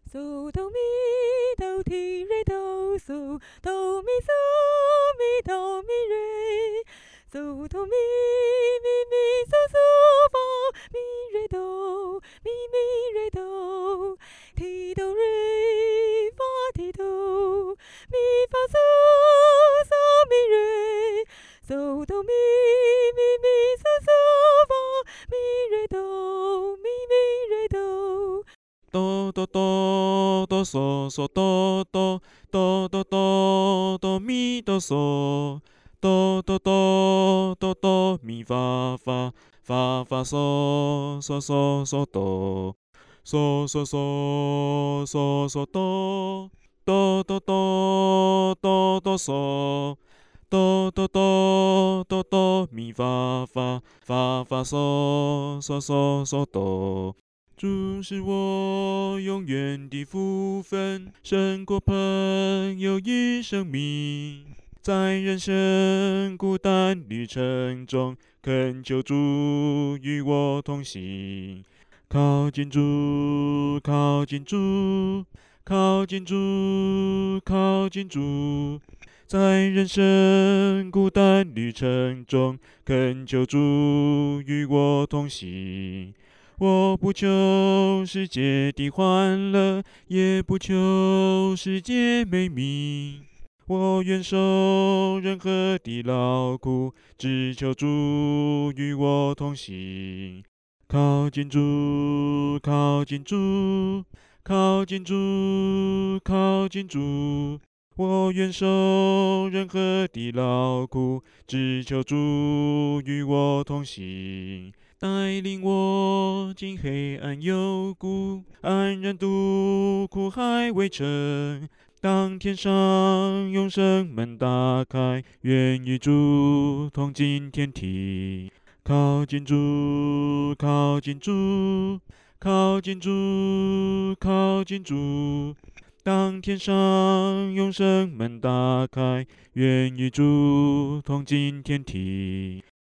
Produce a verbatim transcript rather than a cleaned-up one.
嗦哆咪哆提瑞哆嗦哆咪嗦咪哆咪瑞，嗦哆咪咪咪嗦嗦发咪瑞哆咪咪瑞哆，提哆瑞发提哆咪发嗦嗦咪瑞，嗦哆咪咪咪嗦嗦发咪瑞哆咪咪瑞哆。 哆哆哆哆嗦嗦哆哆哆哆哆哆咪哆嗦，哆哆哆哆哆咪发发发发嗦嗦嗦嗦哆，嗦嗦嗦嗦嗦哆，哆哆哆哆哆嗦，哆哆哆哆哆咪发发发发嗦嗦嗦嗦哆。主是我永远的福分，胜过朋友与生命。在人生孤单旅程中，恳求主与我同行。靠近主，靠近主，靠近主，靠近主。在人生孤单旅程中，恳求主与我同行。我不求世界的欢乐，也不求世界美名。我愿受任何的劳苦，只求主与我同行。靠近主，靠近主，靠近主，靠近主。我愿受任何的劳苦，只求主与我同行。带领我进黑暗幽谷，安然度苦海围城。当天上永生门打开，愿与主同进天庭。靠近主，靠近主，靠近主，靠近主。当天上永生门打开，愿与主同进天庭。